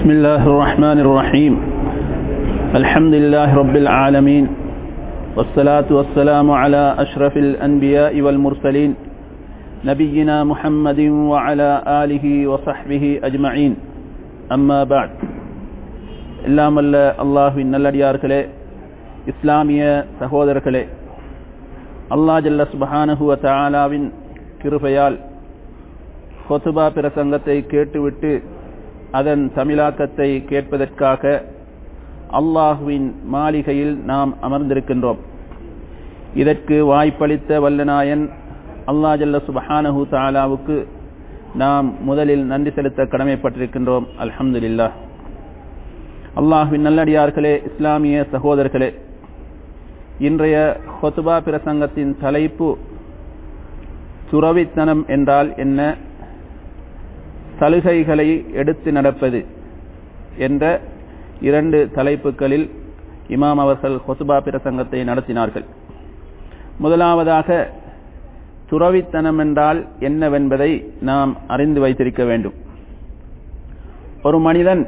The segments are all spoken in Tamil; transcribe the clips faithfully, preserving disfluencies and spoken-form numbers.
بسم الله الرحمن الرحيم الحمد لله رب العالمين والصلاة والسلام على أشرف الأنبياء والمرسلين نبينا محمد وعلى آله وصحبه أجمعين أما بعد எல்லாம் அல்ல அல்லாஹ்வின் நல்லடியார்களே, இஸ்லாமிய சகோதரர்களே, அல்லாஹ் ஜல்ல சுப்ஹானஹு வ தஆலாவின் கிருபையால் ஹுத்பா பிரசங்கத்தை கேட்டுவிட்டு அதன் தமிழாக்கத்தை கேட்பதற்காக அல்லாஹ்வின் மாளிகையில் நாம் அமர்ந்திருக்கின்றோம். இதற்கு வாய்ப்பளித்த வல்லநாயன் அல்லாஹ் ஜல்ல சுப்ஹானஹு தஆலாவுக்கு நாம் முதலில் நன்றி செலுத்த கடமைப்பட்டிருக்கின்றோம். அல்ஹம்துலில்லாஹ். அல்லாஹ்வின் நல்லடியார்களே, இஸ்லாமிய சகோதரர்களே, இன்றைய ஹுத்பா பிரசங்கத்தின் தலைப்பு துறவித்தனம் என்றால் என்ன, சலுகைகளை எடுத்து நடப்பது என்ற இரண்டு தலைப்புகளில் இமாம் அவர்கள் ஹுத்பா பிரசங்கத்தை நடத்தினார்கள். முதலாவதாக துறவித்தனம் என்றால் என்னவென்பதை நாம் அறிந்து வைத்திருக்க வேண்டும். ஒரு மனிதன்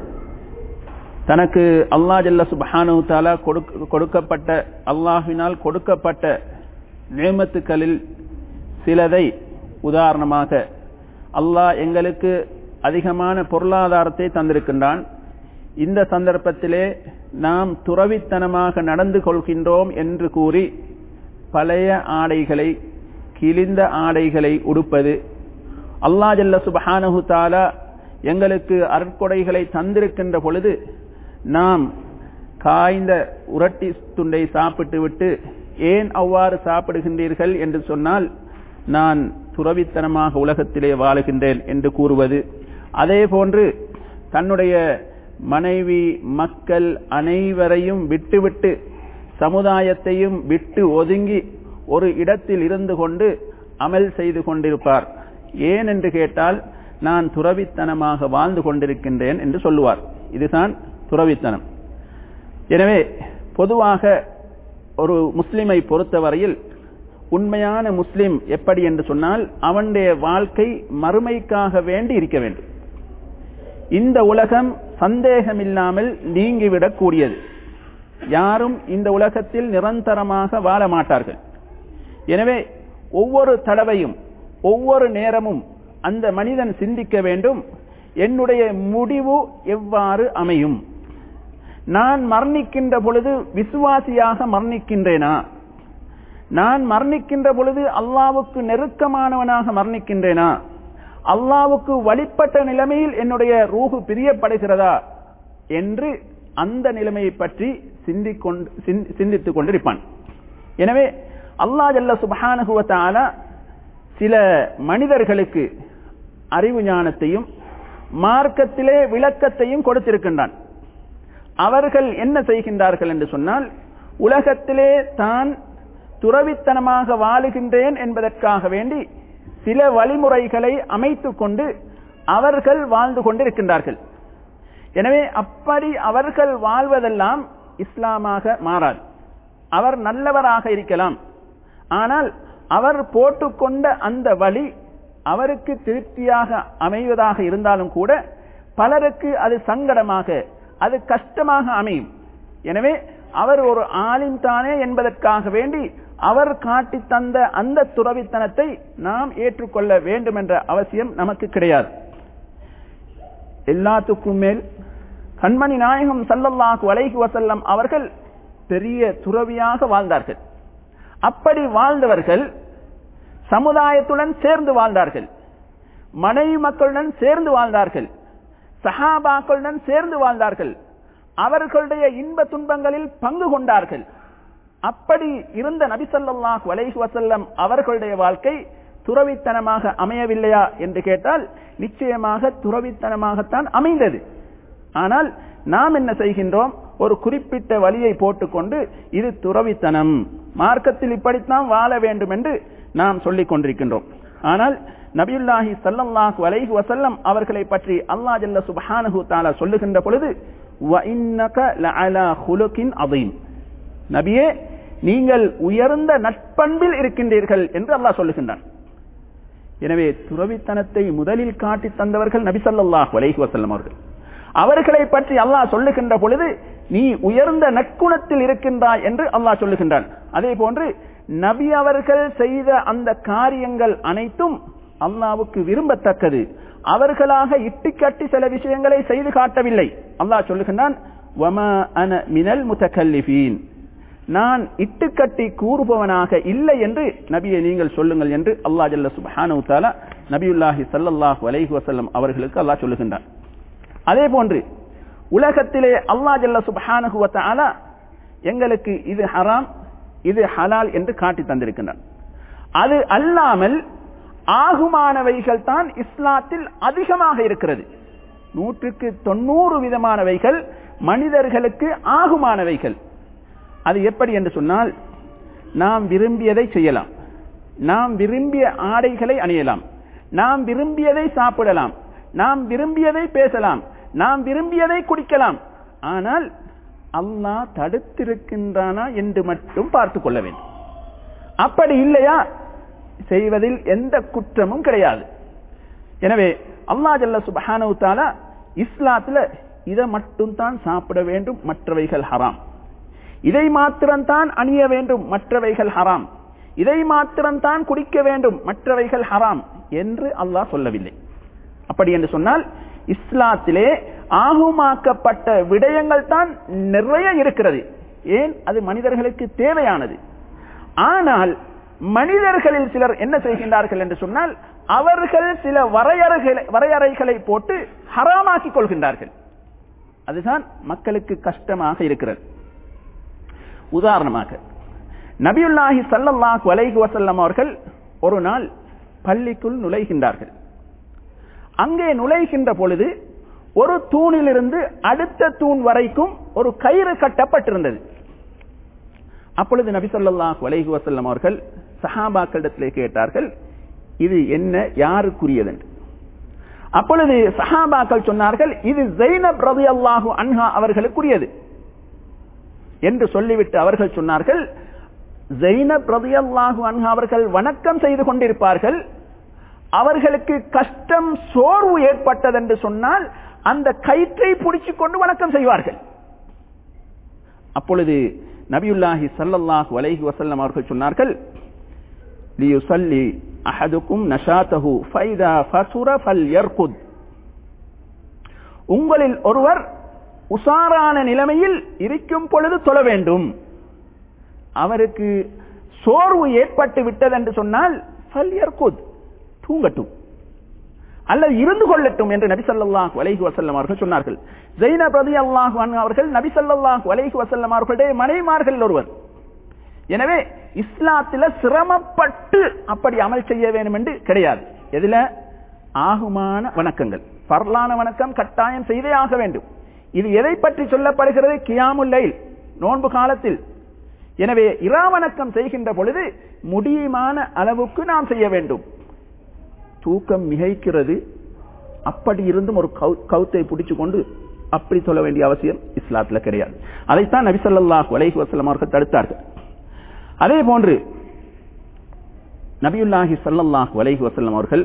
தனக்கு அல்லாஹ் ஜல்ல சுப்ஹானஹு தஆலா கொடுக்கப்பட்ட அல்லாஹ்வினால் கொடுக்கப்பட்ட நிஅமத்துகளில் சிலதை, உதாரணமாக அல்லாஹ் எங்களுக்கு அதிகமான பொருளாதாரத்தை தந்திருக்கின்றான், இந்த சந்தர்ப்பத்திலே நாம் துறவித்தனமாக நடந்து கொள்கின்றோம் என்று கூறி பழைய ஆடைகளை, கிழிந்த ஆடைகளை உடுப்பது, அல்லாஹ் ஜல்ல சுப்ஹானஹு தஆலா எங்களுக்கு அருட்கொடைகளை தந்திருக்கின்ற பொழுது நாம் காய்ந்த உரட்டி துண்டை சாப்பிட்டு விட்டு ஏன் அவ்வாறு சாப்பிடுகின்றீர்கள் என்று சொன்னால் நான் துறவித்தனமாக உலகத்திலே வாழுகின்றேன் என்று கூறுவது, அதே போன்று தன்னுடைய மனைவி மக்கள் அனைவரையும் விட்டுவிட்டு சமுதாயத்தையும் விட்டு ஒதுங்கி ஒரு இடத்தில் இருந்து கொண்டு அமல் செய்து கொண்டிருப்பார். ஏன் என்று கேட்டால் நான் துறவித்தனமாக வாழ்ந்து கொண்டிருக்கின்றேன் என்று சொல்லுவார். இதுதான் துறவித்தனம். எனவே பொதுவாக ஒரு முஸ்லிமை பொறுத்தவரையில் உண்மையான முஸ்லிம் எப்படி என்று சொன்னால் அவனுடைய வாழ்க்கை மறுமைக்காக வேண்டி இருக்க வேண்டும். இந்த உலகம் சந்தேகமில்லாமல் நீங்கிவிடக் கூடியது. யாரும் இந்த உலகத்தில் நிரந்தரமாக வாழ மாட்டார்கள். எனவே ஒவ்வொரு தடவையும் ஒவ்வொரு நேரமும் அந்த மனிதன் சிந்திக்க வேண்டும், என்னுடைய முடிவு எவ்வாறு அமையும், நான் மரணிக்கின்ற பொழுது விசுவாசியாக மரணிக்கின்றேனா, நான் மரணிக்கின்ற பொழுது அல்லாஹ்வுக்கு நெருக்கமானவனாக மரணிக்கின்றேனா, அல்லாஹ்வுக்கு வழிபட்ட நிலைமையில் என்னுடைய ரூஹு பிரியப்படுகிறதா என்று அந்த நிலைமையை பற்றி சிந்தித்துக் கொண்டிருப்பான். எனவே அல்லாஹ் ஜல்ல சுப்ஹானஹு வ தஆலா சில மனிதர்களுக்கு அறிவு ஞானத்தையும் மார்க்கத்திலே விளக்கத்தையும் கொடுத்திருக்கின்றான். அவர்கள் என்ன செய்கின்றார்கள் என்று சொன்னால், உலகத்திலே தான் துறவித்தனமாக வாழுகின்றேன் என்பதற்காக வேண்டி சில வழிமுறைகளை அமைத்துக் கொண்டு அவர்கள் வாழ்ந்து கொண்டிருக்கின்றார்கள். எனவே அப்படி அவர்கள் வாழ்வதெல்லாம் இஸ்லாமாக மாறாது. அவர் நல்லவராக இருக்கலாம், ஆனால் அவர் போட்டுக்கொண்ட அந்த வழி அவருக்கு திருப்தியாக அமைவதாக இருந்தாலும் கூட பலருக்கு அது சங்கடமாக, அது கஷ்டமாக அமையும். எனவே அவர் ஒரு ஆலிம் தானே என்பதற்காக வேண்டி அவர் காட்டி தந்த அந்த துறவித்தனத்தை நாம் ஏற்றுக்கொள்ள வேண்டும் என்ற அவசியம் நமக்கு கிடையாது. எல்லாத்துக்கும் மேல் கண்மணி நாயகம் ஸல்லல்லாஹு அலைஹி வஸல்லம் அவர்கள் பெரிய துறவியாக வாழ்ந்தார்கள். அப்படி வாழ்ந்தவர்கள் சமுதாயத்துடன் சேர்ந்து வாழ்ந்தார்கள், மனைவி மக்களுடன் சேர்ந்து வாழ்ந்தார்கள், சஹாபாக்களுடன் சேர்ந்து வாழ்ந்தார்கள், அவர்களுடைய இன்ப துன்பங்களில் பங்கு கொண்டார்கள். அப்படி இருந்த நபி ஸல்லல்லாஹு அலைஹி வஸல்லம் அவர்களுடைய வாழ்க்கை துறவித்தனமாக அமையவில்லையா என்று கேட்டால் நிச்சயமாக துறவித்தனமாகத்தான் அமைந்தது. ஆனால் நாம் என்ன செய்கின்றோம், ஒரு குறிப்பிட்ட வழியை போட்டுக்கொண்டு இது துறவித்தனம், மார்க்கத்தில் இப்படித்தான் வாழ வேண்டும் என்று நாம் சொல்லிக் கொண்டிருக்கின்றோம். ஆனால் நபியுல்லாஹி ஸல்லல்லாஹு அலைஹி வஸல்லம் அவர்களை பற்றி அல்லாஹ் ஜல்ல சுப்ஹானஹு தஆலா சொல்லுகின்ற பொழுது வ இன்னக லஅலா குலுகின் அதீம், நபியே நீங்கள் உயர்ந்த நட்பண்பில் இருக்கின்றீர்கள் என்று அல்லாஹ் சொல்லுகின்றான். எனவே துறவித்தனத்தை முதலில் காட்டி தந்தவர்கள் நபி ஸல்லல்லாஹு அலைஹி வஸல்லம் அவர்கள். அவர்களை பற்றி அல்லாஹ் சொல்லுகின்ற பொழுது நீ உயர்ந்த நற்குணத்தில் இருக்கின்றாய் என்று அல்லாஹ் சொல்லுகின்றான். அதே போன்று நபி அவர்கள் செய்த அந்த காரியங்கள் அனைத்தும் அல்லாஹ்வுக்கு விரும்பத்தக்கது. அவர்களாக இட்டுக்கட்டி சில விஷயங்களை செய்து காட்டவில்லை. அல்லாஹ் சொல்லுகின்றான், வமா அன மினல் முத்தகல்லிஃபீன், நான் இட்டுக்கட்டி கூறுபவனாக இல்லை என்று நபியை நீங்கள் சொல்லுங்கள் என்று அல்லாஹ் ஜல்ல சுப்ஹானஹு வ தஆலா நபியுல்லாஹி ஸல்லல்லாஹு அலைஹி வஸல்லம் அவர்களுக்கு அல்லாஹ் சொல்லுகின்றான். அதே போன்று உலகத்திலே அல்லாஹ் ஜல்ல சுப்ஹானஹு வ தஆலா எங்களுக்கு இது ஹராம் இது ஹலால் என்று காட்டி தந்திருக்கின்றான். அது அல்லாமல் ஆகுமானவைகள் தான் இஸ்லாத்தில் அதிகமாக இருக்கிறது. நூற்றுக்கு தொண்ணூறு விதமானவைகள் மனிதர்களுக்கு ஆகுமானவைகள். அது எப்படி என்று சொன்னால், நாம் விரும்பியதை செய்யலாம், நாம் விரும்பிய ஆடைகளை அணியலாம், நாம் விரும்பியதை சாப்பிடலாம், நாம் விரும்பியதை பேசலாம், நாம் விரும்பியதை குடிக்கலாம். ஆனால் அல்லாஹ் தடுத்திருக்கின்றானா என்று மட்டும் பார்த்துக் கொள்ள வேண்டும். அப்படி இல்லையா செய்வதில் எந்த குற்றமும் கிடையாது. எனவே அல்லாஹ் ஜல்ல சுப்ஹானஹு வ தஆலா இஸ்லாத்துல இதை மட்டும் தான் சாப்பிட வேண்டும், மற்றவைகள் ஹராம். இதை மாத்திரம்தான் அணிய வேண்டும், மற்றவைகள் ஹராம். இதை மாத்திரம்தான் குடிக்க வேண்டும், மற்றவைகள் ஹராம் என்று அல்லாஹ் சொல்லவில்லை. அப்படி என்று சொன்னால் இஸ்லாத்திலே ஆகுமாக்கப்பட்ட விடயங்கள் தான் நிறைய இருக்கிறது. ஏன்? அது மனிதர்களுக்கு தேவையானது. ஆனால் மனிதர்களில் சிலர் என்ன செய்கின்றார்கள் என்று சொன்னால், அவர்கள் சில வரையறைகளை வரையறைகளை போட்டு ஹராமாக்கிக் கொள்கின்றார்கள். அதுதான் மக்களுக்கு கஷ்டமாக இருக்கிறது. உதாரணமாக நபியுல்லாஹி ஸல்லல்லாஹு அலைஹி வஸல்லம் அவர்கள் ஒரு நாள் பள்ளிக்குள் நுழைகின்றார்கள். அங்கே நுழைகின்ற பொழுது ஒரு தூணிலிருந்து அடுத்த தூண் வரைக்கும் ஒரு கயிறு கட்டப்பட்டிருந்தது. அப்பொழுது நபி ஸல்லல்லாஹு அலைஹி வஸல்லம் அவர்கள் சஹாபாக்களிடத்திலே கேட்டார்கள், இது என்ன, யாருக்குரியது என்று. அப்பொழுது சஹாபாக்கள் சொன்னார்கள், இது ஸைனப் ரலியல்லாஹு அன்ஹா அவர்களுக்குரியது என்று சொல்லிவிட்டு அவர்கள் சொன்னார்கள், ஸைனப் ரலியல்லாஹு அன்ஹா அவர்கள் வணக்கம் செய்து கொண்டிருப்பார்கள், அவர்களுக்கு கஷ்டம் சோர்வு ஏற்பட்டது என்று சொன்னால் அந்த கயிற்றை பிடிச்சுக் கொண்டு வணக்கம் செய்வார்கள். அப்பொழுது நபியுல்லாஹி ஸல்லல்லாஹு அலைஹி வஸல்லம் அவர்கள் சொன்னார்கள், லியுஸல்லி அஹதுக்கும் நஷாதஹு ஃபைதா ஃபஸுர ஃபல்யர்குத், உங்களில் ஒருவர் உசாரான நிலைமையில் இருக்கும் பொழுது தொழ வேண்டும், அவருக்கு சோர்வு ஏற்பட்டு விட்டது என்று சொன்னால் ஃபல்யர்குத், தூங்கட்டும் அல்லது இருந்து கொள்ளட்டும் என்று நபி ஸல்லல்லாஹு அலைஹி வஸல்லம் அவர்கள் சொன்னார்கள். ஸைனப் ரலியல்லாஹு அன்ஹா அவர்கள் நபி ஸல்லல்லாஹு அலைஹி வஸல்லம் அவர்களுடைய மனைவிமார்கள் ஒருவர். எனவே இஸ்லாத்தில சிரமப்பட்டு அப்படி அமல் செய்ய வேண்டும் என்று கிடையாது. எதுல? ஆகுமான வணக்கங்கள், ஃபர்லான வணக்கம் கட்டாயம் செய்தே ஆக வேண்டும். இது எதை பற்றி சொல்லப்படுகிறது? கியாமுல் லைல், நோன்பு காலத்தில். எனவே இரா வணக்கம் செய்கின்ற பொழுது முடியுமான அளவுக்கு நாம் செய்ய வேண்டும். தூக்கம் மிகைக்கிறது, அப்படி இருந்தும் ஒரு கவுத்தை பிடிச்சு கொண்டு அப்படி சொல்ல வேண்டிய அவசியம் இஸ்லாத்துல கிடையாது. அதைத்தான் நபி ஸல்லல்லாஹு அலைஹி வஸல்லம் அவர்கள் தடுத்தார்கள். அதே போன்று நபியுல்லாஹி ஸல்லல்லாஹு அலைஹி வஸல்லம் அவர்கள்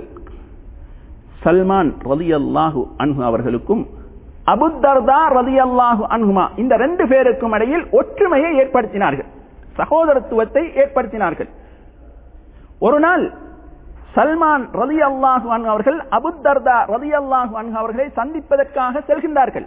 சல்மான் ரலியல்லாஹு அன்ஹு அவர்களுக்கும் அபூ தர்தா ரலியல்லாஹு அன்ஹுமா இந்த ரெண்டு பேருக்கும் இடையில் ஒற்றுமையை ஏற்படுத்தினார்கள், சகோதரத்துவத்தை ஏற்படுத்தினார்கள். ஒரு நாள் சல்மான் ரலியல்லாஹு அன்ஹு அவர்கள் அபூ தர்தா ரலியல்லாஹு அன்ஹு அவர்களை சந்திப்பதற்காக செல்கின்றார்கள்.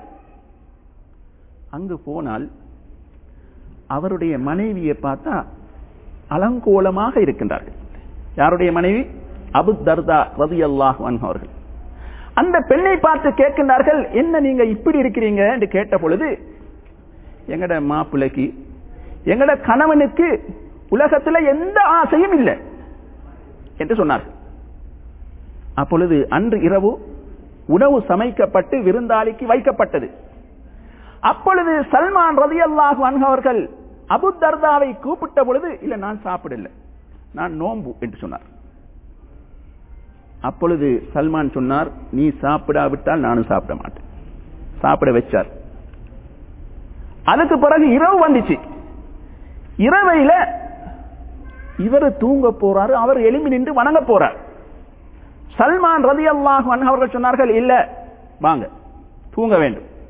அங்கு போனால் அவருடைய மனைவியை பார்த்தா அலங்கோலமாக இருக்கின்றார்கள். யாருடைய மனைவி? அபூ தர்தா ரலியல்லாஹு அன்ஹு அவர்கள். அந்த பெண்ணை பார்த்து கேட்கின்றார்கள், என்ன நீங்க இப்படி இருக்கிறீங்க என்று கேட்ட பொழுது, எங்கட மாப்பிள்ளைக்கு எங்கட கணவனுக்கு உலகத்துல எந்த ஆசையும் இல்லை என்று சொன்னார்கள். அப்பொழுது அன்று இரவு உணவு சமைக்கப்பட்டு விருந்தாளிக்கு வைக்கப்பட்டது. அப்பொழுது சல்மான் ரலியல்லாஹு அன்ஹு அவர்கள் அபூ தர்தாவை கூப்பிட்ட பொழுது, இல்ல நான் சாப்பிடல, நான் நோன்பு என்று சொன்னார். அப்பொழுது சல்மான் சொன்னார், நீ சாப்பிடாவிட்டால் நானும் சாப்பிட மாட்டேன். சாப்பிட வச்சார். அதுக்கு பிறகு இரவு வந்துச்சு. இரவையில இவர் தூங்க போறாரு, அவர் எழும்பி நின்று வணங்க போறார். சல்மான் ரலியல்லாஹு அன்ஹு அவர்கள் சொன்னார்கள், இல்ல வாங்க தூங்க வேண்டும்.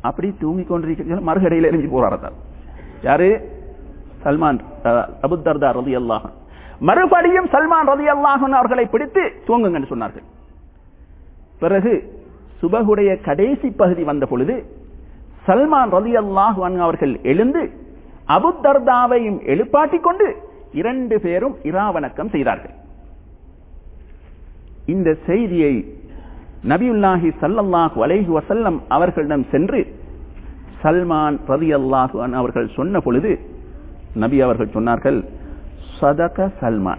அப்படி தூங்கி கொண்டிருக்கிற மறுகடையில் எரிஞ்சு போராடத்தார். யாரு? சல்மான் அபூ தர்தா ரலியல்லாஹு அன்ஹு. மறுபடியும் சல்மான் ரலியல்லாஹு அன்ஹு அவர்களை பிடித்து தூங்குங்கன்னு சொன்னார்கள். பிறகு சுபகுடைய கடைசி பகுதி வந்த பொழுது சல்மான் ரலியல்லாஹு அன்ஹு அவர்கள் எழுந்து அபூ தர்தாவையும் எழுப்பாட்டிக் கொண்டு இரண்டு பேரும் இராவணக்கம் செய்தார்கள். இந்த செய்தியை நபியுல்லாஹி ஸல்லல்லாஹு அலைஹி வஸல்லம் அவர்களிடம் சென்று சல்மான் ரலியல்லாஹு அன்ஹு அவர்கள் சொன்ன பொழுது நபி அவர்கள் சொன்னார்கள், சதக சல்மான்,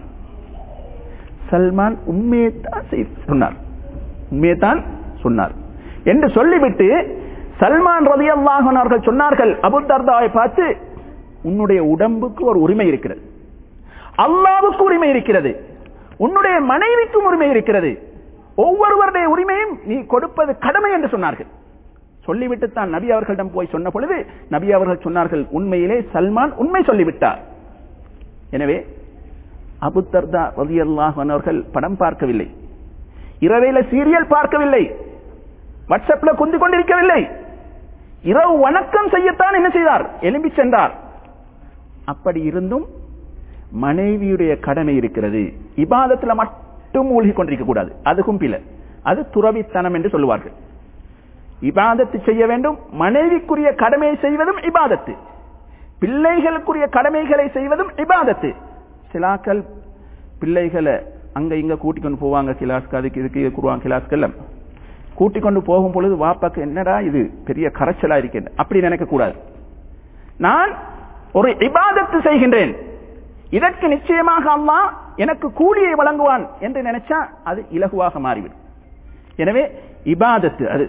சல்மான் உண்மையைத்தான் சொன்னார், உண்மையைத்தான் சொன்னார் என்று சொல்லிவிட்டு சல்மான் ரலியல்லாஹு அன்ஹு அவர்கள் சொன்னார்கள் அபூ தர்தாவை பார்த்து, உன்னுடைய உடம்புக்கு ஒரு உரிமை இருக்கிறது, அல்லாஹ்வுக்கு உரிமை இருக்கிறது, உன்னுடைய மனைவிக்கும் உரிமை இருக்கிறது, ஒவ்வொருவருடைய உரிமையும் நீ கொடுப்பது கடமை என்று சொன்னார்கள். சொல்லிவிட்டு தான் நபி அவர்களிடம் போய் சொன்ன பொழுது நபி அவர்கள் சொன்னார்கள், உண்மையிலே சல்மான் உண்மை சொல்லிவிட்டார். எனவே அபூ தர்தா ரலியல்லாஹு அன்ஹு அவர்கள் படம் பார்க்கவில்லை, இரவையில சீரியல் பார்க்கவில்லை, வாட்ஸ்அப்ல குந்தி கொண்டிருக்கவில்லை, இரவு வணக்கம் செய்யத்தான் என்ன செய்தார்? எழும்பி சென்றார். அப்படி இருந்தும் மனைவியுடைய கடமை இருக்கிறது, இபாதத்துல மட்டும் மூழ்கி கொண்டிருக்க கூடாது, அதுக்கும் பிழை, அது துறவித்தனம் என்று சொல்லுவார்கள். இபாதத்து செய்ய வேண்டும், மனைவிக்குரிய கடமையை செய்வதும் இபாதத்து, பிள்ளைகளுக்குரிய கடமைகளை செய்வதும் இபாதத்து. சிலாக்கள் பிள்ளைகளை அங்க இங்க கூட்டிக் கொண்டு போவாங்க, கிளாஸ்க்கு அதுக்கு இதுக்கு கூறுவாங்க, கிளாஸ்க்கு கூட்டிக் கொண்டு போகும் பொழுது வாப்பாக்கு என்னடா இது பெரிய கரைச்சலா இருக்கின்ற அப்படி நினைக்க கூடாது. நான் ஒரு இபாதத்து செய்கின்றேன், இதற்கு நிச்சயமாக அல்லாஹ் எனக்கு கூலியை வழங்குவான் என்று நினைச்சா அது இலகுவாக மாறிவிடும். எனவே இபாதத்து அது.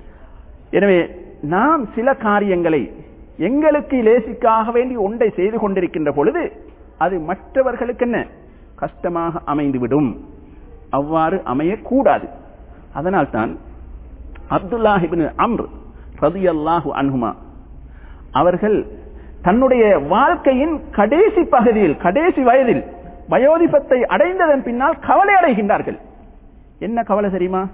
எனவே நாம் சில காரியங்களை எங்களுக்கு லேசிக்காக வேண்டி ஒன்றை செய்து கொண்டிருக்கின்ற பொழுது அது மற்றவர்களுக்கு என்ன கஷ்டமாக அமைந்துவிடும், அவ்வாறு அமையக்கூடாது. அதனால்தான் அப்துல்லாஹ் இப்னு அம்ர் ரலியல்லாஹு அன்ஹுமா அவர்கள் தன்னுடைய வாழ்க்கையின் கடைசி பகுதியில், கடைசி வயதில், வயோதிபத்தை அடைந்ததன் பின்னால் கவலை அடைகின்றார்கள். என்ன கவலை தெரியுமா?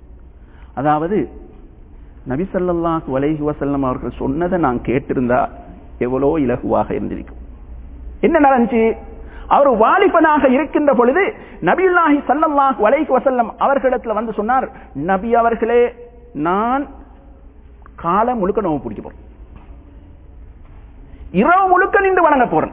அதாவது நபி ஸல்லல்லாஹு அலைஹி வஸல்லம் அவர்கள் சொன்னதை நான் கேட்டிருந்தா எவ்வளோ இலகுவாக இருந்திருக்கும். என்ன நடந்துச்சு? அவர் வாலிபனாக இருக்கின்ற பொழுது நபியுல்லாஹி ஸல்லல்லாஹு அலைஹி வஸல்லம் அவர்களிடத்தில் வந்து சொன்னார், நபி அவர்களே, நான் காலம் முழுக்க நோவு பிடிக்க போறேன், இரவு முழுக்க நின்று வணங்க போறேன்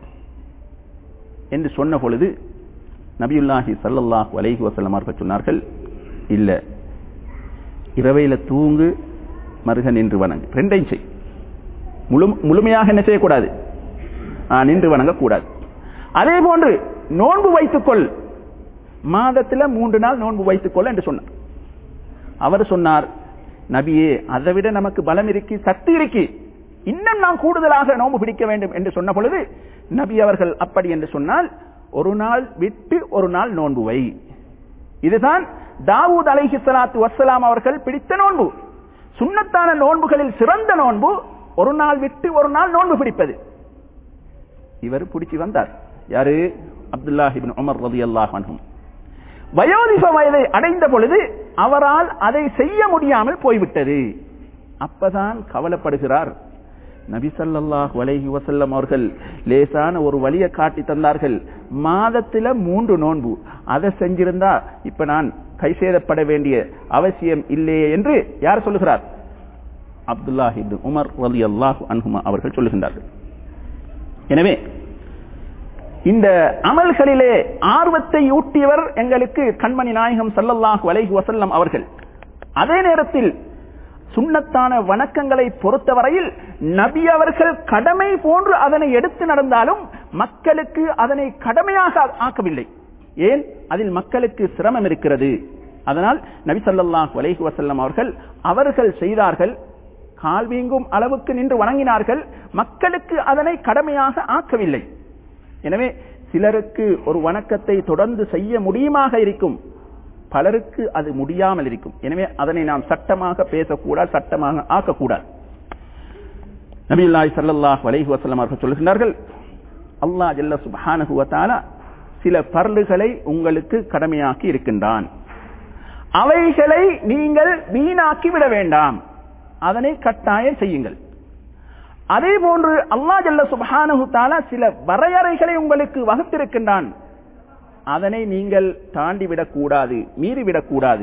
என்று சொன்ன பொழுது நபியுல்லாஹி ஸல்லல்லாஹு அலைஹி வஸல்லம் அவர்கள் சொன்னார்கள், இல்ல, இரவையில தூங்கு, மருக நின்று வணங்கு, ரெண்டையும் செய். முழு முழுமையாக என்ன செய்யக்கூடாது? நின்று வணங்க கூடாது. அதே போன்று நோன்பு வைத்துக்கொள், மாதத்தில் மூன்று நாள் நோன்பு வைத்துக்கொள் என்று சொன்னார். அவர் சொன்னார், நபியே, அதை விட நமக்கு பலம் இருக்கி, சக்தி இருக்கி, இன்னும் நாம் கூடுதலாக நோன்பு பிடிக்க வேண்டும் என்று சொன்ன பொழுது நபி அவர்கள் அப்படி என்று சொன்னால் ஒரு நாள் விட்டு ஒரு நாள் நோன்பு வை. இதுதான் தாவூத் அலைஹிஸ்ஸலாத்து வஸ்ஸலாம் அவர்கள் பிடித்த நோன்பு. சுன்னத்தான நோன்புகளில் சிறந்த நோன்பு ஒரு நாள் விட்டு ஒரு நாள் நோன்பு பிடிப்பது. இவர் பிடிச்சி வந்தார். யாரு? அப்துல்லாஹ் இப்னு உமர் ரலியல்லாஹு அன்ஹு. வயோதிப வயதை அடைந்த பொழுது அவரால் அதை செய்ய முடியாமல் போய்விட்டது. அப்பதான் கவலைப்படுகிறார். நபி ஸல்லல்லாஹு அலைஹி வஸல்லம் அவர்கள் லேசான ஒரு வழியை காட்டி தந்தார்கள், மாதத்துல மூன்று நோன்பு, அதை செஞ்சிருந்தா இப்ப நான் கை சேதப்பட வேண்டிய அவசியம் இல்லையே என்று யார் சொல்லுகிறார்? அப்துல்லாஹ் இப்னு உமர் ரலியல்லாஹு அன்ஹுமா அவர்கள் சொல்லுகின்றார்கள். எனவே இந்த அமல்களிலே ஆர்வத்தை ஊட்டியவர் எங்களுக்கு கண்மணி நாயகம் ஸல்லல்லாஹு அலைஹி வஸல்லம் அவர்கள். அதே நேரத்தில் சுன்னத்தான வணக்கங்களை பொறுத்தவரையில் நபி அவர்கள் கடமை போன்று அதனை எடுத்து நடந்தாலும் மக்களுக்கு அதனை கடமையாக ஆக்கவில்லை. ஏன்? அதில் மக்களுக்கு சிரமம் இருக்கிறது. அதனால் நபி ஸல்லல்லாஹு அலைஹி வஸல்லம் அவர்கள் அவர்கள் செய்தார்கள், கால் வீங்கும் அளவுக்கு நின்று வணங்கினார்கள், மக்களுக்கு அதனை கடமையாக ஆக்கவில்லை. எனவே சிலருக்கு ஒரு வணக்கத்தை தொடர்ந்து செய்ய முடியுமாக இருக்கும், பலருக்கு அது முடியாமல் இருக்கும். எனவே அதனை நாம் சட்டமாக பேசக்கூடாது, சட்டமாக ஆக்கக்கூடாது. நபியுல்லாஹி ஸல்லல்லாஹு அலைஹி வஸல்லம் அவர்கள் சொல்கிறார்கள், அல்லாஹ் ஜல்ல சுப்ஹானஹு வ தஆலா சில பர்லுகளை உங்களுக்கு கடமையாக்கி இருக்கின்றான், அவைகளை நீங்கள் வீணாக்கி விட வேண்டாம். அதனை கட்டாயம் செய்யுங்கள். அதே போன்று அல்லாஹ் ஜல்ல சுப்ஹானஹு தஆலா சில வரையறைகளை உங்களுக்கு வகுத்திருக்கின்றான். அதனை நீங்கள் தாண்டிவிடக் கூடாது, மீறிவிடக் கூடாது.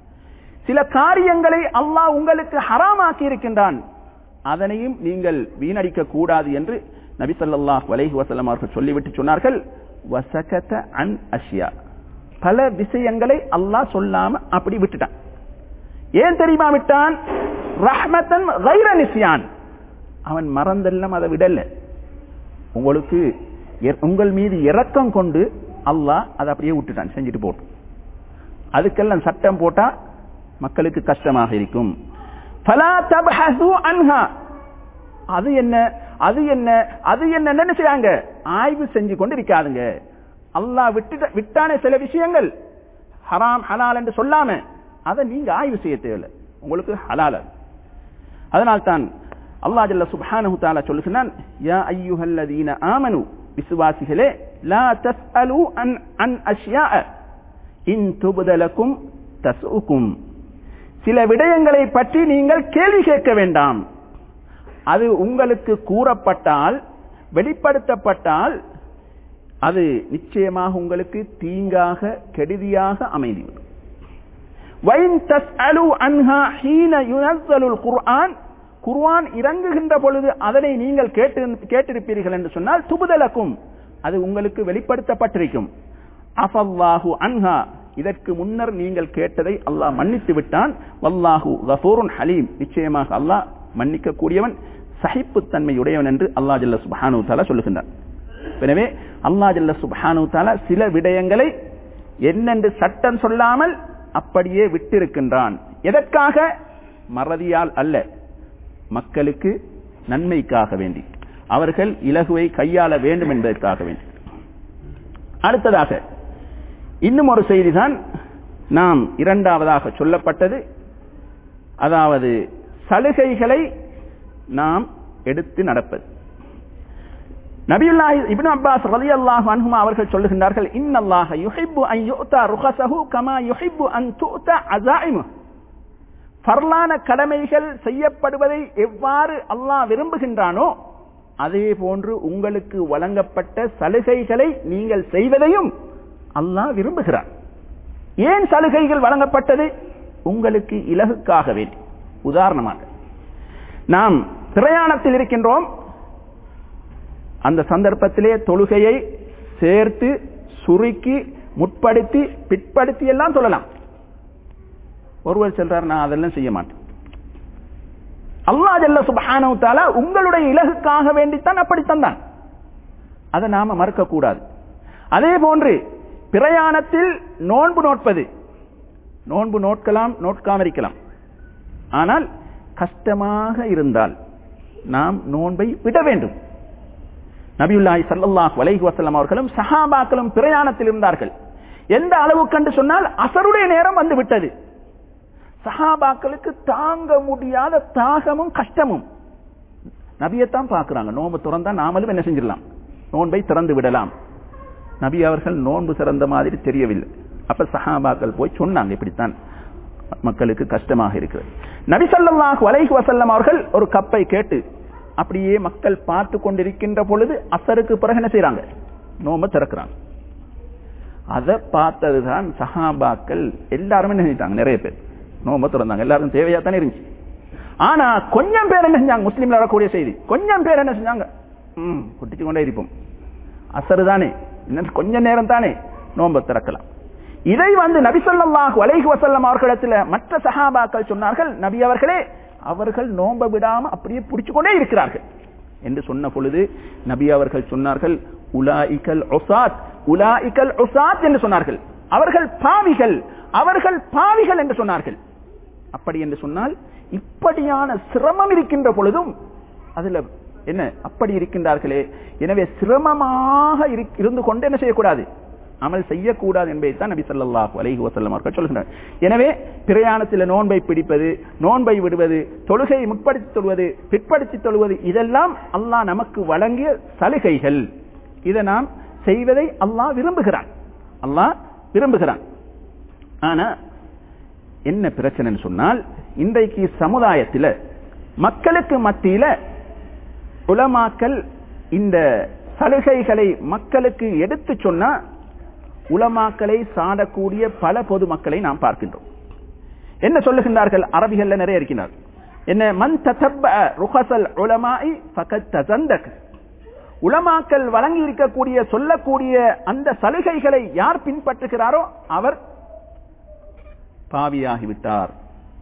சில காரியங்களை அல்லாஹ் உங்களுக்கு ஹராமாக்கி இருக்கின்றான், அதனையும் நீங்கள் வீணடிக்க கூடாது என்று நபி ஸல்லல்லாஹு அலைஹி வஸல்லம் அவர்கள் சொல்லிவிட்டு சொன்னார்கள், வஸகத அன் அஷ்யா. பல விஷயங்களை அல்லாஹ் சொல்லாம அப்படி விட்டுட்டான். ஏன் தெரியுமா விட்டான்? ரஹ்மத்தன் கைர நிஸ்யான். அவன் மறந்தெல்லாம் அதை விடல. உங்களுக்கு உங்கள் மீது இரக்கம் கொண்டு அல்லாஹ் அதை அப்படியே விட்டுட்டான், செஞ்சுட்டு போட்டு. அதுக்கெல்லாம் சட்டம் போட்டா மக்களுக்கு கஷ்டமாக இருக்கும். ஃபலா தப்ஹஸு அன்ஹா. அது என்ன அது என்ன அது என்ன செய்யாங்க, ஆய்வு செஞ்சு கொண்டு இருக்காதுங்க. அல்லாஹ் விட்டு விட்டானே சில விஷயங்கள் ஹராம் ஹலால் என்று சொல்லாம அதை நீங்க ஆய்வு செய்ய தேவையில்லை, உங்களுக்கு ஹலால். அதனால் தான் அல்லாஹ் ஜல்ல சுப்ஹானஹு தஆலா சொல்லுகிறான், யா அய்யுஹல்லதீன ஆமனு, விசுவாசிகளே, லா தஸ்அலு அன் அன் அஷ்யாஅ இன் துப்தலகும் தஸ்உகும். சில விடயங்களை பற்றி நீங்கள் கேள்வி கேட்க வேண்டாம். அது உங்களுக்கு கூறப்பட்டால், வெளிப்படுத்தப்பட்டால் அது நிச்சயமாக உங்களுக்கு தீங்காக கெடுதியாக அமைந்துவிடும். வைன் தஸ்அலு அன்ஹா ஹீன யுனஸ்ஸலுல் குர்ஆன். குர்ஆன் இறங்குகின்ற பொழுது அதனை நீங்கள் கேட்டு கேட்டிருப்பீர்கள் என்று சொன்னால் துபுதலக்கும், அது உங்களுக்கு வெளிப்படுத்தப்பட்டிருக்கும். அஃபல்லாஹு அன்ஹா, இதற்கு முன்னர் நீங்கள் கேட்டதை அல்லாஹ் மன்னித்து விட்டான். வல்லாஹு கஃபூருன் ஹலீம், நிச்சயமாக அல்லாஹ் மன்னிக்க கூடியவன், சகிப்புத்தன்மை உடையவன் என்று அல்லாஹ் ஜல்ல சுப்ஹானஹு தஆலா சொல்லுகின்றார். எனவே அல்லாஹ் ஜல்ல சுப்ஹானஹு தஆலா சில விடயங்களை என்னென்று சட்டம் சொல்லாமல் அப்படியே விட்டிருக்கின்றான். எதற்காக? மறதியால் அல்ல, மக்களுக்கு நன்மைக்காக வேண்டி, அவர்கள் இலகுவை கையாள வேண்டும் என்பதற்காக வேண்டி. அடுத்ததாக இன்னும் ஒரு செய்திதான் நாம் இரண்டாவதாக சொல்லப்பட்டது. அதாவது சலுகைகளை நாம் எடுத்து நடப்பது. நபியுல்லாஹி இப்னு அப்பாஸ் ரலியல்லாஹு அன்ஹுமா அவர்கள் சொல்லுகின்றார்கள், இன்னல்லாஹ யுஹிப்பு அன் யுஅதா ருஹஸஹு கமா யுஹிப்பு அன் துஅதா அஸாயிமு. ஃபர்லான கடமைகள் செய்யப்படுவதை எவ்வாறு அல்லாஹ் விரும்புகின்றானோ அதே போன்று உங்களுக்கு வழங்கப்பட்ட சலுகைகளை நீங்கள் செய்வதையும் அல்லாஹ் விரும்புகிறார். ஏன் சலுகைகள் வழங்கப்பட்டது? உங்களுக்கு இலகுக்காக வேண்டி. உதாரணமாக, நாம் பிரயாணத்தில் இருக்கின்றோம், அந்த சந்தர்ப்பத்திலே தொழுகையை சேர்த்து சுருக்கி முற்படுத்தி பிற்படுத்தி எல்லாம் சொல்லலாம். ஒருவர் சொல்றார், நான் அதெல்லாம் செய்ய மாட்டேன். அல்லாஹ் ஜல்ல சுப்ஹானஹு தஆலா உங்களுடைய இலகுக்காக வேண்டித்தான் அப்படி தந்தான், அதை நாம மறக்க கூடாது. அதே போன்று பிரயாணத்தில் நோன்பு நோட்பது, நோன்பு நோட்கலாம், நோட்காம இருக்கலாம். ஆனால் கஷ்டமாக இருந்தால் நாம் நோன்பை விட வேண்டும். நபியுல்லாஹி ஸல்லல்லாஹு அலைஹி வஸல்லம் அவர்களும் சஹாபாக்களும் பிரயாணத்தில் இருந்தார்கள். எந்த அளவுக்கு என்று சொன்னால் அஸருடைய நேரம் வந்து விட்டது. சஹாபாக்களுக்கு தாங்க முடியாத தாகமும் கஷ்டமும். நபியைத்தான் பார்க்கிறாங்க, நோன்பு திறந்தா நாமளும் என்ன செஞ்சிடலாம், நோன்பை திறந்து விடலாம். நபி அவர்கள் நோன்பு திறந்த மாதிரி தெரியவில்லை. அப்ப சஹாபாக்கள் போய் சொன்னாங்க, இப்படித்தான் மக்களுக்கு கஷ்டமாக இருக்கிறது. நபி ஸல்லல்லாஹு அலைஹி வஸல்லம் அவர்கள் ஒரு கப்பை கேட்டு அப்படியே மக்கள் பார்த்து கொண்டிருக்கின்ற பொழுது அசருக்கு பிறகு என்ன செய்யறாங்க, நோன்பை திறக்கிறாங்க. அதை பார்த்ததுதான் சஹாபாக்கள் எல்லாருமே என்ன செஞ்சாங்க, நிறைய பேர் நோன்பை திறந்தாங்க. எல்லாருக்கும் தேவையா தானே இருந்துச்சு. ஆனா கொஞ்சம் பேர் என்ன செஞ்சாங்க, முஸ்லீம்ல வரக்கூடிய செய்தி, கொஞ்சம் பேர் என்ன செஞ்சாங்க, ம் குட்டிச்சு கொண்டே இருப்போம், அசரு தானே, இன்னும் கொஞ்ச நேரம் தானே, நோன்பை திறக்கலாம். இதை வந்து நபி ஸல்லல்லாஹு அலைஹி வஸல்லம் அவர்களிடத்தில் மற்ற சஹாபாக்கள் சொன்னார்கள், நபி அவர்களே, அவர்கள் நோன்பை விடாம அப்படியே பிடிச்சு கொண்டே இருக்கிறார்கள் என்று சொன்ன பொழுது நபி அவர்கள் சொன்னார்கள், உலாயிகல் உஸாத், உலாயிகல் உஸாத் என்று சொன்னார்கள். அவர்கள் பாவிகள், அவர்கள் பாவிகள் என்று சொன்னார்கள். அப்படி என்று சொன்னால் இப்படியான சிரமம் இருக்கின்ற பொழுதும் அதுல என்ன அப்படி இருக்கின்றார்களே, எனவே சிரமமாக இருந்து கொண்டு என்ன செய்யக்கூடாது, அமல் செய்யக்கூடாது என்பதைத்தான் நபி ஸல்லல்லாஹு அலைஹி வஸல்லம் அவர்கள் சொல்கிறார். எனவே பிரயாணத்தில் நோன்பை பிடிப்பது, நோன்பை விடுவது, தொழுகையை முற்படுத்தி தொழுவது, பிற்படுத்தி தொழுவது, இதெல்லாம் அல்லாஹ் நமக்கு வழங்கிய சலுகைகள். இதை நாம் செய்வதை அல்லாஹ் விரும்புகிறான், அல்லாஹ் விரும்புகிறான். ஆனா என்ன பிரச்சனைன்னு சொன்னால், இன்றைக்கு சமுதாயத்தில் மக்களுக்கு மத்தியில உலமாக்கள் இந்த சலுகைகளை மக்களுக்கு எடுத்து சொன்னா உலமாக்களை சாடக்கூடிய பல பொதுமக்களை நாம் பார்க்கின்றோம். என்ன சொல்லுகின்றார்கள்? அரபிகள்ல நிறைய இருக்கிறார். என்ன மன் ததப்பஅ ருஹஸல் உலமாஇ ஃபகத் தஸந்தக. உலமாக்கள் வழங்கி இருக்கக்கூடிய சொல்லக்கூடிய அந்த சலுகைகளை யார் பின்பற்றுகிறாரோ அவர் பாவியாகிவிட்டார்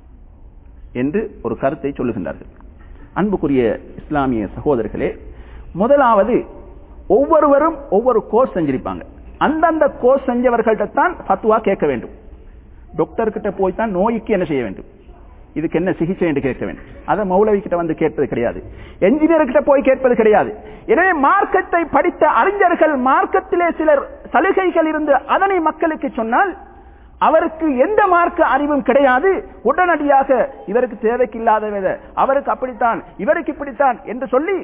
என்று ஒரு கருத்தை சொல்லுகின்றார்கள். அன்புக்குரிய இஸ்லாமிய சகோதரர்களே, முதலாவது ஒவ்வொருவரும் ஒவ்வொரு கோர்ஸ் செஞ்சிருப்பாங்க. அந்தந்த கோர்ஸ் செஞ்சவர்கள்ட்ட தான் ஃபத்வா கேட்க வேண்டும். டாக்டர் கிட்ட போய் தான் நோய்க்கு என்ன செய்ய வேண்டும், இதுக்கு என்ன சிகிச்சை என்று கேட்க வேண்டும். அதை மௌலவி கிட்ட வந்து கேட்பது கிடையாது, என்ஜினியர் கிட்ட போய் கேட்பது கிடையாது. எனவே மார்க்கத்தை படித்த அறிஞர்கள் மார்க்கத்திலே சிலர் சலுகைகள் இருந்து அதனை மக்களுக்கு சொன்னால் அவருக்கு எந்த மார்க்க அறிவும் கிடையாது. உடனடியாக இவருக்கு தேவைக்கு இல்லாத அவருக்கு அப்படித்தான் இவருக்கு இப்படித்தான் என்று சொல்லி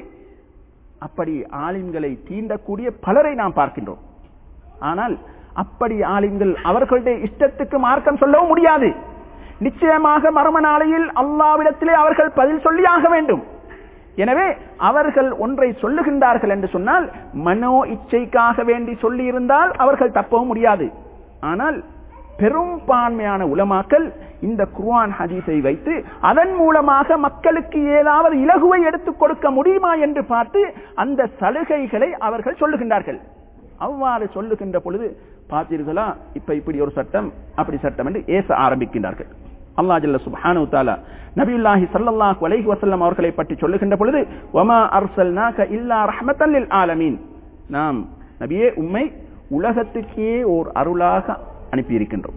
அப்படி ஆலிம்களை தீண்டக்கூடிய பலரை நாம் பார்க்கின்றோம். ஆனால் அப்படி ஆலிம்கள் அவர்களுடைய இஷ்டத்துக்கு மார்க்கம் சொல்லவும் முடியாது. நிச்சயமாக மர்ம நாளையில் அல்லாஹ்விடத்திலே அவர்கள் பதில் சொல்லி ஆக வேண்டும். எனவே அவர்கள் ஒன்றை சொல்லுகின்றார்கள் என்று சொன்னால் மனோ இச்சைக்காக வேண்டி சொல்லி இருந்தால் அவர்கள் தப்பவும் முடியாது. ஆனால் பெரும்பான்மையான உலமாக்கள் இந்த குர்ஆன் ஹதீஸை வைத்து அதன் மூலமாக மக்களுக்கு ஏதாவது இலகுவை எடுத்துக் கொடுக்க முடியுமா என்று பார்த்து அந்த சலுகைகளை அவர்கள் சொல்லுகின்றார்கள். அவ்வாறு சொல்லுகின்ற பொழுது பார்த்தீர்களா, இப்ப இப்படி ஒரு சட்டம் அப்படி சட்டம் என்று ஏச ஆரம்பிக்கின்றார்கள். அல்லாஹ் ஜல்ல சுப்ஹானஹு தஆலா நபியுல்லாஹி ஸல்லல்லாஹு அலைஹி வஸல்லம் அவர்களை பற்றி சொல்லுகின்ற பொழுது வமா அர்ஸல்னாக இல்லா ரஹ்மத்தல் லில் ஆலமீன், நாம் நபியே உம்மை உலகத்துக்கே ஓர் அருளாக அனுப்பி இருக்கின்றோம்.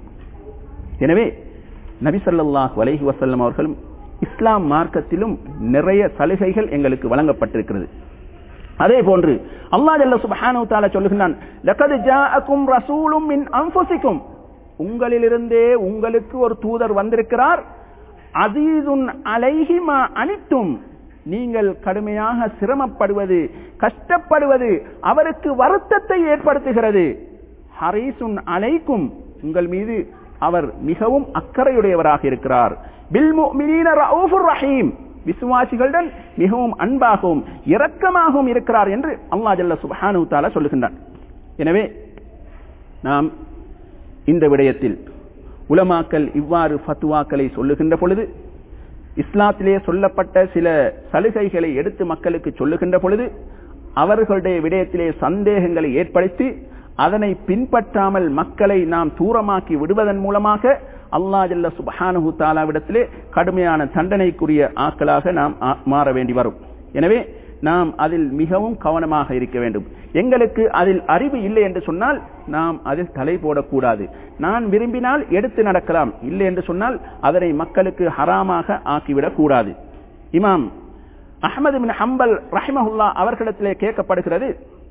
எனவே நபி ஸல்லல்லாஹு அலைஹி வஸல்லம் அவர்களும் இஸ்லாம் மார்க்கத்திலும் நிறைய சலுகைகள் எங்களுக்கு வழங்கப்பட்டிருக்கிறது. அதே போன்று அல்லாஹ் ஜல்ல சுப்ஹானஹு தஆலா சொல்லுகிறான், லகத் ஜாஅக்கும் ரசூலும் மின் அன்ஃபுசிக்கும், உங்களிலிருந்தே உங்களுக்கு ஒரு தூதர் வந்திருக்கிறார். அஸீஸுன் அலைஹி மா அனித்தும், நீங்கள் கடுமையாக சிரமப்படுவது கஷ்டப்படுவது அவருக்கு வருத்தத்தை ஏற்படுத்துகிறது. ஹரீசுன் அலைக்கும், உங்கள் மீது அவர் மிகவும் அக்கறையுடையவராக இருக்கிறார். பில் முஃமினீன ரഊஃபுர் ரஹீம், விசுவாசிகளுடன் மிகவும் அன்பாகவும் இரக்கமாகவும் இருக்கிறார் என்று அல்லாஹ் ஜல்ல சுப்ஹானஹு தஆலா சொல்லுகின்றான். எனவே நாம் இந்த விடயத்தில் உலமாக்கள் இவ்வாறு ஃபத்வாக்களை சொல்லுகின்ற பொழுது, இஸ்லாத்திலே சொல்லப்பட்ட சில சலுகைகளை எடுத்து மக்களுக்கு சொல்லுகின்ற பொழுது அவர்களுடைய விடயத்திலே சந்தேகங்களை ஏற்படுத்தி அதனை பின்பற்றாமல் மக்களை நாம் தூரமாக்கி விடுவதன் மூலமாக அல்லாஹ் ஜல்ல சுப்ஹானஹு தஆலாவிடத்திலே கடுமையான தண்டனைக்குரிய ஆட்களாக நாம் மாற வேண்டி வரும். எனவே நாம் அதில் மிகவும் கவனமாக இருக்க வேண்டும். எங்களுக்கு அதில் அறிவு இல்லை என்று சொன்னால் நாம் அதில் தலை போடக்கூடாது. நான் விரும்பினால் எடுத்து நடக்கலாம், இல்லை என்று சொன்னால் அதனை மக்களுக்கு ஹராமாக ஆக்கிவிடக் கூடாது. இமாம் அஹ்மது பின் ஹம்பல் ரஹிமஹுல்லாஹ் அவர்களிடத்திலே கேட்கப்படுகிறது,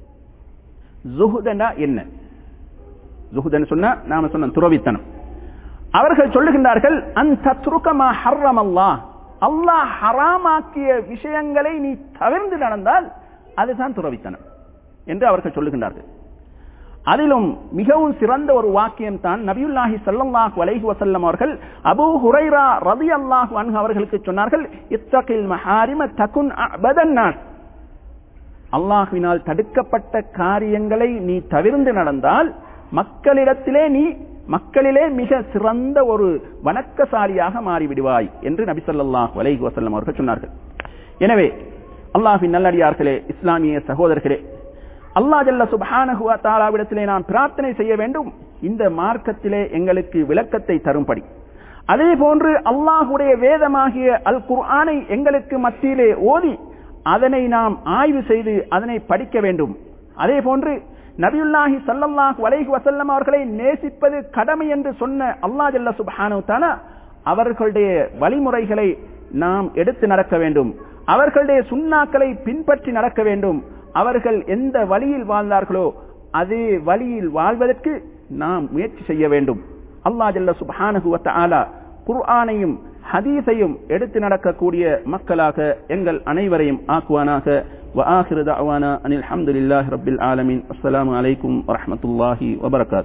ஜுஹுதனா என்ன? ஜுஹுதன் சொன்னா நாம சொன்ன துறவித்தனம். அவர்கள் சொல்லுகின்றார்கள், அன் தத்ருக மா ஹர்ரமல்லாஹ், அல்லாஹ் ஹராமாக்கிய விஷயங்களை நீ தவிர்த்து நடந்தால் அதுதான் துறவித்தனம் என்று அவர்கள் சொல்லுகின்றார்கள். அதிலும் மிகவும் சிறந்த ஒரு வாக்கியம் தான் நபியுல்லாஹி ஸல்லல்லாஹு அலைஹி வஸல்லம் அவர்கள் அபூ ஹுரைரா ரலியல்லாஹு அன்ஹு அவர்களுக்கு சொன்னார்கள், இத்தகில் மஹாரிம தகுன் அபதன் நாஸ், அல்லாஹ்வினால் தடுக்கப்பட்ட காரியங்களை நீ தவிர்த்து நடந்தால் மக்களிடத்திலே நீ மக்களிலே மிக சிறந்த ஒரு வணக்கசாலியாக மாறிவிடுவாய் என்று நபி ஸல்லல்லாஹு அலைஹி வஸல்லம் அவர்கள் சொன்னார்கள். எனவே அல்லாஹ்வின் நல்லடியார்களே, இஸ்லாமிய சகோதரர்களே, அல்லாஹ் ஜல்ல சுப்ஹானஹு வ தஆலாவிடத்திலே நாம் பிரார்த்தனை செய்ய வேண்டும், இந்த மார்க்கத்திலே எங்களுக்கு விளக்கத்தை தரும்படி. அதே போன்று அல்லாஹ்வுடைய வேதமாகிய அல் குர்ஆனை எங்களுக்கு மத்தியிலே ஓதி அதனை நாம் ஆய்வு செய்து அதனை படிக்க வேண்டும். அதே போன்று நபியுல்லாஹி ஸல்லல்லாஹு அலைஹி வஸல்லம் அவர்களை நேசிப்பது கடமை என்று சொன்ன அல்லாஹ் ஜல்ல சுப்ஹானஹு தஆலா அவர்களுடைய வழிமுறைகளை நாம் எடுத்து நடக்க வேண்டும். அவர்களுடைய சுன்னாக்களை பின்பற்றி நடக்க வேண்டும். அவர்கள் எந்த வழியில் வாழ்ந்தார்களோ அதே வழியில் வாழ்வதற்கு நாம் முயற்சி செய்ய வேண்டும். அல்லாஹ் ஜல்ல சுப்ஹானஹு வ தஆலா குர்ஆனையும் ஹதீஸையும் எடுத்து நடக்கக்கூடிய மக்களாக எங்கள் அனைவரையும் ஆக்குவானாக. وآخر دعوانا أن الحمد لله رب العالمين. السلام عليكم ورحمة الله وبركاته.